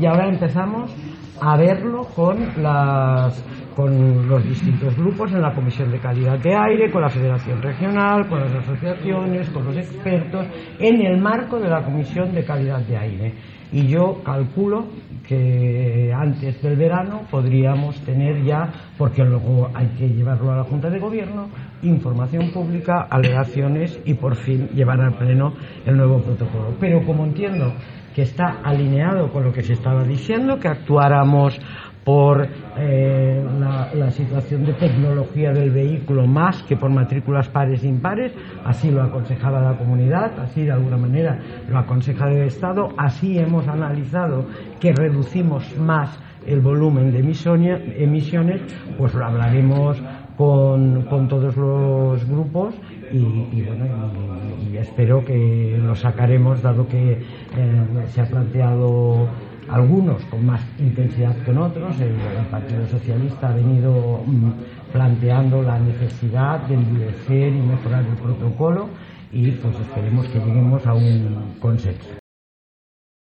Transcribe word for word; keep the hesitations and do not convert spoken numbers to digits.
y ahora empezamos a verlo con las con los distintos grupos en la Comisión de Calidad de Aire, con la Federación Regional, con las asociaciones, con los expertos, en el marco de la Comisión de Calidad de Aire. Y yo calculo que antes del verano podríamos tener ya, porque luego hay que llevarlo a la Junta de Gobierno, información pública, alegaciones y por fin llevar al Pleno el nuevo protocolo. Pero como entiendo que está alineado con lo que se estaba diciendo, que actuáramos por eh, la, la situación de tecnología del vehículo más que por matrículas pares e impares, así lo aconsejaba la comunidad, así de alguna manera lo aconseja el Estado, así hemos analizado que reducimos más el volumen de emisiones, pues lo hablaremos con, con todos los grupos y, y bueno, y, y espero que lo sacaremos, dado que eh, se ha planteado algunos con más intensidad que otros. El, el Partido Socialista ha venido mm, planteando la necesidad de endurecer y mejorar el protocolo y pues esperemos que lleguemos a un consenso.